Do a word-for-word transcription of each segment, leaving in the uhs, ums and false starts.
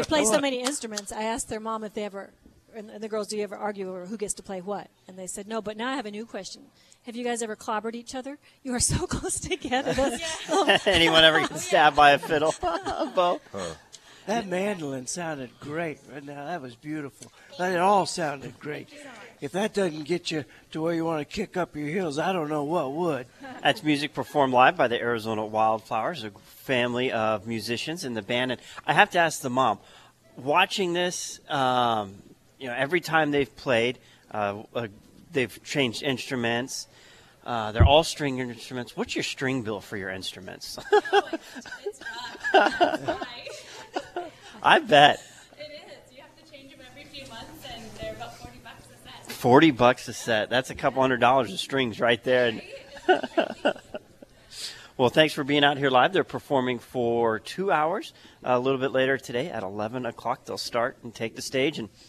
play so many instruments, I asked their mom if they ever, and the girls, do you ever argue over who gets to play what? And they said no, but now I have a new question. Have you guys ever clobbered each other? You are so close together. Yeah. Anyone ever get stabbed by a fiddle? Bo? Huh. That mandolin sounded great right now. That was beautiful. It all sounded great. If that doesn't get you to where you want to kick up your heels, I don't know what would. That's music performed live by the Arizona Wildflowers, a family of musicians in the band. And I have to ask the mom, watching this, um, you know, every time they've played, uh, uh, they've changed instruments. Uh, they're all string instruments. What's your string bill for your instruments? Oh, it's, it's rough. I bet. It is. You have to change them every few months, and they're about forty bucks a set. Forty bucks a set. That's a couple hundred dollars of strings right there. Well, thanks for being out here live. They're performing for two hours. Uh, a little bit later today at eleven o'clock, they'll start and take the stage. And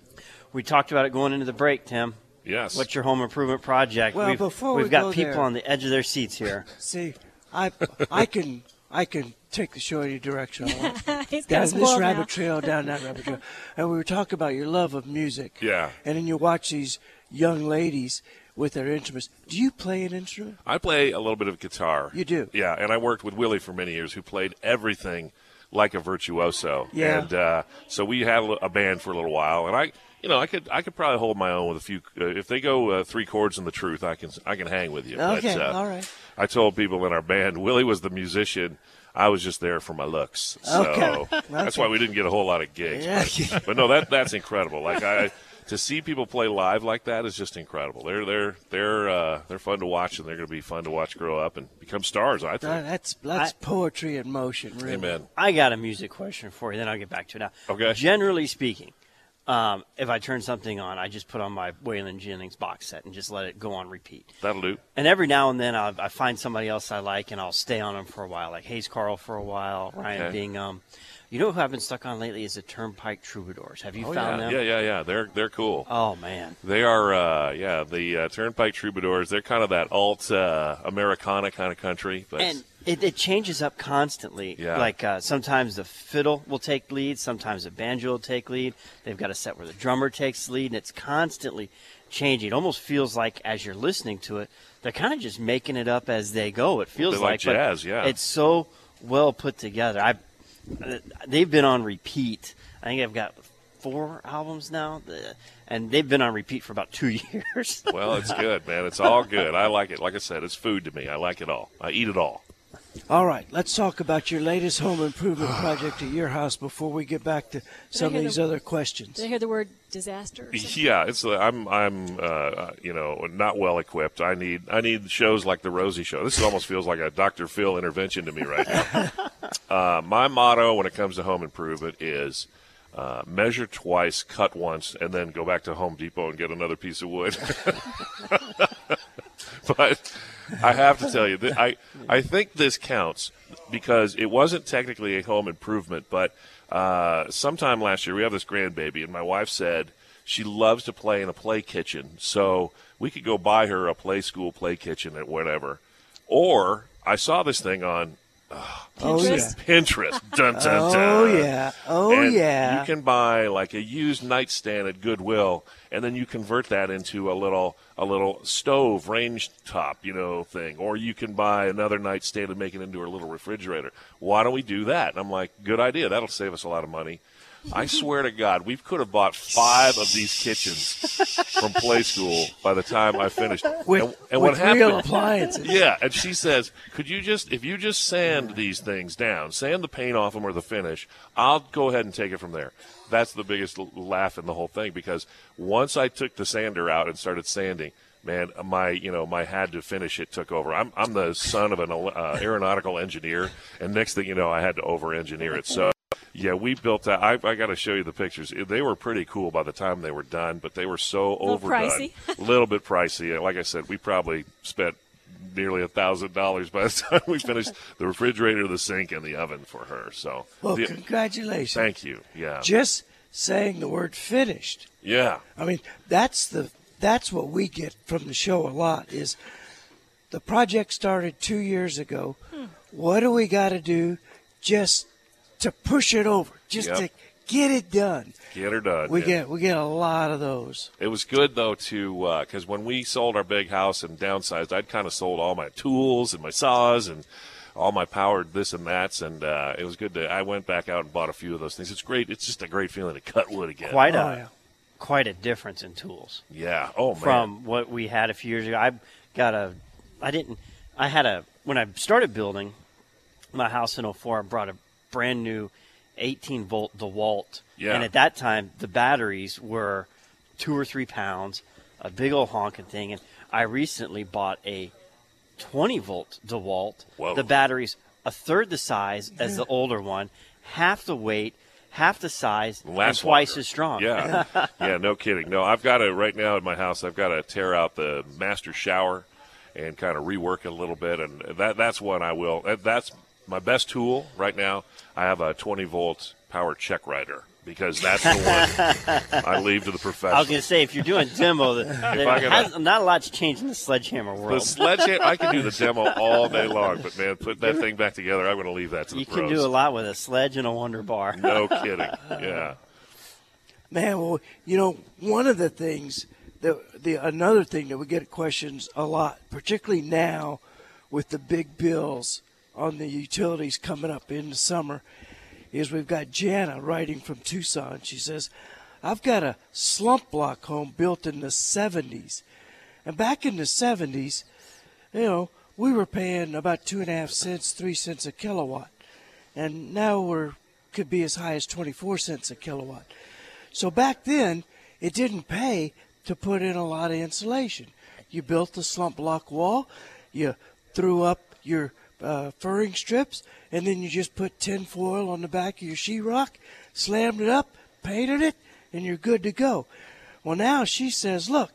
we talked about it going into the break, Tim. Yes. What's your home improvement project? Well, we've, before we've we got go people there- on the edge of their seats here. See, I I can I can take the show any direction I want. He's Down got this spoiled rabbit now. trail, down that rabbit trail. And we were talking about your love of music. Yeah. And then you watch these young ladies with their instruments. Do you play an instrument? I play a little bit of guitar. You do? Yeah, and I worked with Willie for many years, who played everything like a virtuoso. Yeah. And uh, so we had a band for a little while, and I, you know, I could I could probably hold my own with a few. Uh, if they go uh, three chords in the truth, I can I can hang with you. Okay, But, uh, all right. I told people in our band, Willie was the musician. I was just there for my looks. So Okay. that's Okay. why we didn't get a whole lot of gigs. Yeah. But, but no, that that's incredible. Like I, to see people play live like that is just incredible. They're they're they're uh, they're fun to watch, and they're going to be fun to watch grow up and become stars. I think. Uh, that's that's I- poetry in motion, really. Amen. I got a music question for you, then I'll get back to it now. Okay. Generally speaking, um, if I turn something on, I just put on my Waylon Jennings box set and just let it go on repeat. That'll do. And every now and then I'll, I find somebody else I like, and I'll stay on them for a while, like Hayes Carl for a while, Ryan Okay. Bingham. You know who I've been stuck on lately is the Turnpike Troubadours. Have you Oh found yeah, them? yeah, yeah, yeah. They're they're cool. Oh, man. They are, uh, yeah, the uh, Turnpike Troubadours. They're kind of that alt uh, Americana kind of country, but And it, it changes up constantly. Yeah. Like uh, sometimes the fiddle will take lead, sometimes the banjo will take lead. They've got a set where the drummer takes lead, and it's constantly changing. It almost feels like as you're listening to it, they're kind of just making it up as they go. It feels They're like but jazz, yeah. It's so well put together. I, they've been on repeat. I think I've got four albums now, the- and they've been on repeat for about two years. well, it's good, man. It's all good. I like it. Like I said, it's food to me. I like it all. I eat it all. All right, let's talk about your latest home improvement project at your house before we get back to some of hear these the- other questions. Did I hear the word disaster? Or something? Yeah, it's. Uh, I'm. I'm. Uh, you know, not well equipped. I need. I need shows like the Rosie Show. This almost feels like a Doctor Phil intervention to me right now. uh, my motto when it comes to home improvement is uh, measure twice, cut once, and then go back to Home Depot and get another piece of wood. But I have to tell you that I. I think this counts because it wasn't technically a home improvement, but uh, sometime last year we have this grandbaby, and my wife said she loves to play in a play kitchen, so we could go buy her a play school play kitchen at whatever. Or I saw this thing on Oh, yeah. Pinterest. Dun, dun, dun. Oh, yeah. Oh, And yeah. You can buy like a used nightstand at Goodwill, and then you convert that into a little a little stove range top, you know, thing. Or you can buy another nightstand and make it into a little refrigerator. Why don't we do that? And I'm like, good idea. That'll save us a lot of money. I swear to God, we could have bought five of these kitchens from Play School by the time I finished. With, and and with what real happened? appliances. Yeah, and she says, could you just, if you just sand these things down, sand the paint off them or the finish, I'll go ahead and take it from there. That's the biggest l- laugh in the whole thing, because once I took the sander out and started sanding, man, my, you know, my had to finish it took over. I'm, I'm the son of an uh, aeronautical engineer, and next thing you know, I had to over-engineer it. So, yeah, we built that. I, I got to show you the pictures. They were pretty cool by the time they were done, but they were so little overdone. pricey. A little bit pricey. Like I said, we probably spent nearly a thousand dollars by the time we finished the refrigerator, the sink, and the oven for her. So, Well, the- congratulations. thank you. Yeah, Just saying the word finished. yeah, I mean, that's the that's what we get from the show a lot is the project started two years ago. What do we got to do just to push it over, just Yep. to get it done. Get her done. We yeah. get we get a lot of those. It was good, though, to because when we sold our big house and downsized, I'd kind of sold all my tools and my saws and all my powered this and that's, and uh, it was good to. I went back out and bought a few of those things. It's great. It's just a great feeling to cut wood again. Quite Oh, a yeah. quite a difference in tools Yeah. Oh man. from what we had a few years ago. I got a, I didn't, I had a when I started building my house in oh four. I brought a brand new eighteen volt DeWalt, Yeah. and at that time the batteries were two or three pounds, a big old honking thing, and I recently bought a twenty volt DeWalt. Whoa. The battery's a third the size as the older one, half the weight, half the size, and Lasts twice longer. as strong. Yeah, yeah, no kidding. No, I've got to right now in my house. I've got to tear out the master shower and kind of rework it a little bit, and that that's one I will. that- That's my best tool right now. I have a twenty volt power check writer because that's the one I leave to the I was professionals. going to say, if you're doing demo, the, the, I it gotta- has, not a lot's changed in the sledgehammer The world. sledgehammer, I can do the demo all day long, but man, put that thing back together. I'm going to leave that to the You pros. can do a lot with a sledge and a Wonder Bar. No kidding. Yeah. Man, well, you know, one of the things that the another thing that we get questions a lot, particularly now with the big bills on the utilities coming up in the summer, is we've got Jana writing from Tucson. She says, I've got a slump block home built in the seventies. And back in the seventies, you know, we were paying about two and a half cents, three cents a kilowatt. And now we're could be as high as twenty-four cents a kilowatt. So back then, it didn't pay to put in a lot of insulation. You built the slump block wall, you threw up your uh, furring strips, and then you just put tin foil on the back of your sheetrock, slammed it up, painted it, and you're good to go. Well, now she says, look,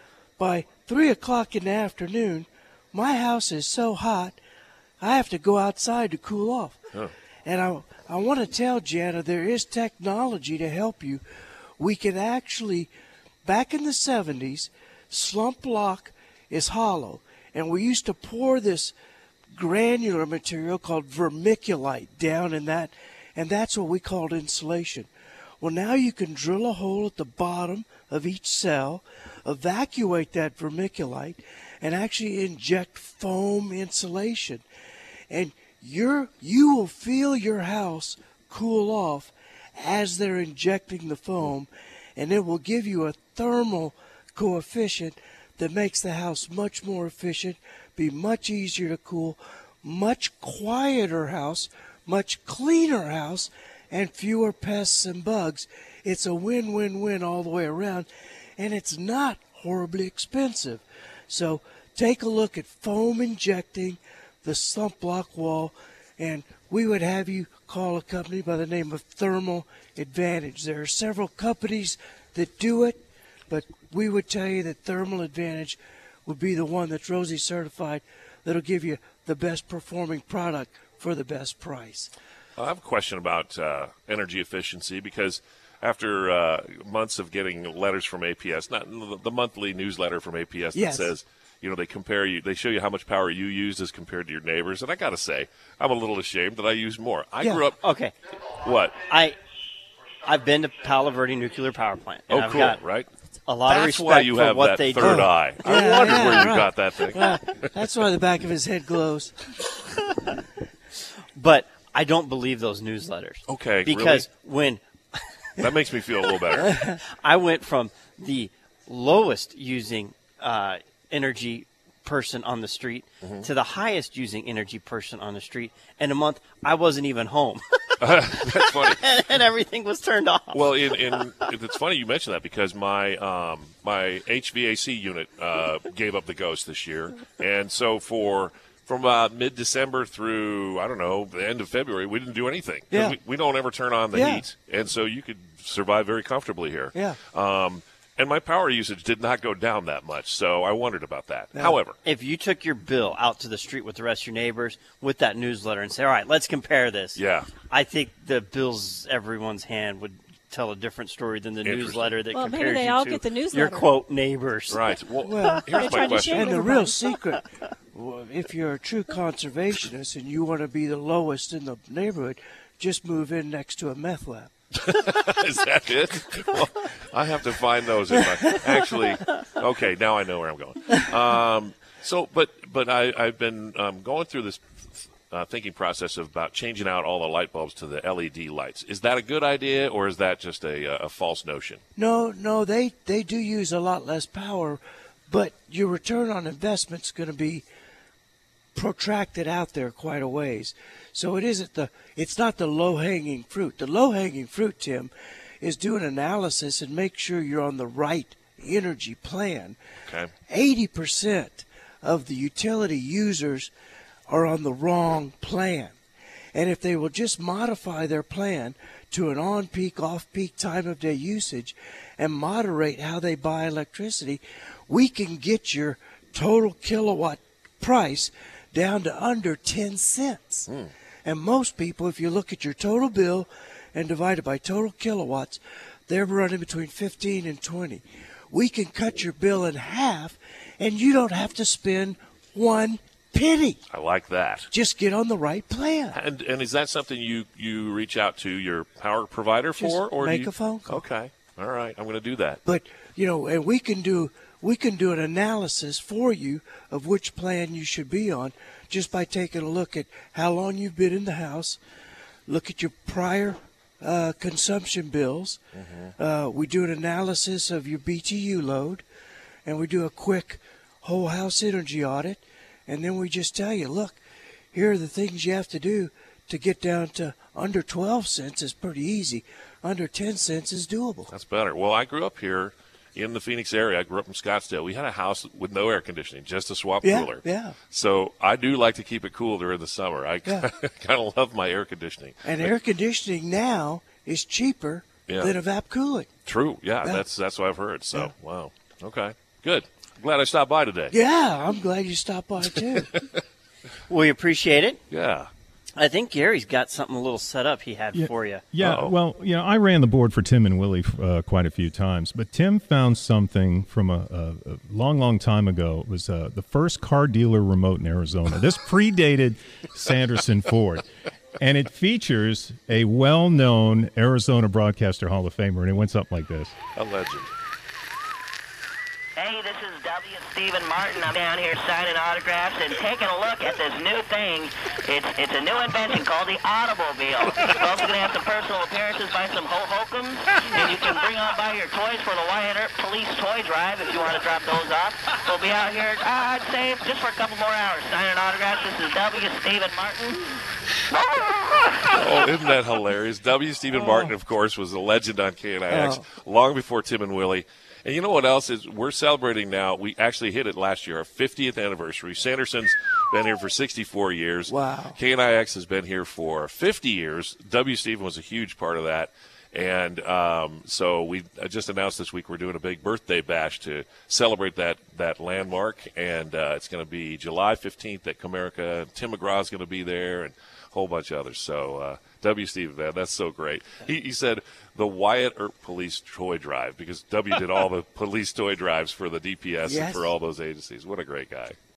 by three o'clock in the afternoon, my house is so hot, I have to go outside to cool off. Huh. And I, I want to tell Jana, there is technology to help you. We can actually, back in the seventies, slump block is hollow. And we used to pour this granular material called vermiculite down in that, and that's what we called insulation. Well, now you can drill a hole at the bottom of each cell, evacuate that vermiculite, and actually inject foam insulation. And you're, you will feel your house cool off as they're injecting the foam, and it will give you a thermal coefficient that makes the house much more efficient, be much easier to cool, much quieter house, much cleaner house, and fewer pests and bugs. It's a win-win-win all the way around, and it's not horribly expensive. So take a look at foam injecting the slump block wall, and we would have you call a company by the name of Thermal Advantage. There are several companies that do it, but we would tell you that Thermal Advantage would be the one that's Rosie certified that'll give you the best performing product for the best price. I have a question about uh, energy efficiency because after uh, months of getting letters from A P S, not the monthly newsletter from A P S that Yes. says, you know, they compare you, they show you how much power you used as compared to your neighbors, and I got to say, I'm a little ashamed that I use more. I Yeah. grew up. Okay, What? I I've been to Palo Verde Nuclear Power Plant. And Oh, I've cool, got right? a lot of That's respect why you for have what that they third do. eye. I Yeah, wondered yeah, where you right. got that thing. Well, that's why the back of his head glows. But I don't believe those newsletters. Okay, Because when That makes me feel a little better. I went from the lowest using uh, energy person on the street Mm-hmm. to the highest using energy person on the street, in a month I wasn't even home, That's funny. and everything was turned off. Well, in, in it's funny you mentioned that because my um, my H V A C unit uh, gave up the ghost this year, and so for from about mid December through I don't know the end of February, we didn't do anything. 'Cause Yeah. we, we don't ever turn on the Yeah. heat, and so you could survive very comfortably here. Yeah. Um, and my power usage did not go down that much, so I wondered about that. Yeah. However, If you took your bill out to the street with the rest of your neighbors with that newsletter and say, all right, let's compare this. yeah. I think the bills everyone's hand would tell a different story than the Interesting. newsletter that Well, maybe compares they you all to get the your newsletter. quote neighbors. Right. Well, Well, here's my trying to question. shame And the everybody. real secret, well, if you're a true conservationist and you want to be the lowest in the neighborhood, just move in next to a meth lab. Is that it? Well, I have to find those. In my, actually, okay, now I know where I'm going. Um, so, but but I, I've been um, going through this uh, thinking process of about changing out all the light bulbs to the L E D lights. Is that a good idea, or is that just a, a false notion? No, no, they, they do use a lot less power, but your return on investment's going to be protracted out there quite a ways. So it isn't the it's not the low-hanging fruit. The low-hanging fruit, Tim, is do an analysis and make sure you're on the right energy plan. Okay. eighty percent of the utility users are on the wrong plan. And if they will just modify their plan to an on-peak, off-peak time of day usage and moderate how they buy electricity, we can get your total kilowatt price down to under ten cents. Mm. And most people, if you look at your total bill and divide it by total kilowatts, they're running between fifteen and twenty. We can cut your bill in half, and you don't have to spend one penny. I like that. Just get on the right plan. And and is that something you, you reach out to your power provider Just for, or make do you, a phone call. Okay, all right, I'm going to do that. But you know, and we can do we can do an analysis for you of which plan you should be on, just by taking a look at how long you've been in the house, look at your prior uh, consumption bills. Mm-hmm. Uh, we do an analysis of your B T U load, and we do a quick whole house energy audit, and then we just tell you, look, here are the things you have to do to get down to under twelve cents is pretty easy. Under ten cents is doable. That's better. Well, I grew up here in the Phoenix area. I grew up in Scottsdale. We had a house with no air conditioning, just a swap Yeah, cooler. yeah. So I do like to keep it cool during the summer. I Yeah. kind of love my air conditioning. And air conditioning now is cheaper Yeah. than evap cooling. True. Yeah, Yeah. that's that's what I've heard. So, Yeah. wow. Okay. Good. I'm glad I stopped by today. Yeah, I'm glad you stopped by too. We appreciate it. Yeah. I think Gary's got something a little set up he had Yeah. for you. Yeah, Uh-oh. well, you know, I ran the board for Tim and Willie uh, quite a few times, but Tim found something from a, a, a long, long time ago. It was uh, the first car dealer remote in Arizona. This predated Sanderson Ford, and it features a well-known Arizona Broadcaster Hall of Famer, and it went something like this. A legend. Hey, this is W. Stephen Martin. I'm down here signing autographs and taking a look at this new thing. It's it's a new invention called the Automobile. We're also going to have some personal appearances by some ho-hokums, and you can bring on by your toys for the Wyatt Earp Police Toy Drive if you want to drop those off. We'll be out here, uh, I'd say, just for a couple more hours signing autographs. This is W. Stephen Martin. Oh, isn't that hilarious? W. Stephen Martin, of course, was a legend on K N I X long before Tim and Willie. And you know what else is we're celebrating now? We actually hit it last year, our fiftieth anniversary. Sanderson's been here for sixty-four years. Wow. K N I X has been here for fifty years. W. Stephen was a huge part of that. And um, so we just announced this week we're doing a big birthday bash to celebrate that, that landmark. And uh, it's going to be July fifteenth at Comerica. Tim McGraw's going to be there and a whole bunch of others. So uh, W. Stephen, man, that's so great. He, he said the Wyatt Earp Police Toy Drive because W did all the police toy drives for the D P S Yes. and for all those agencies. What a great guy.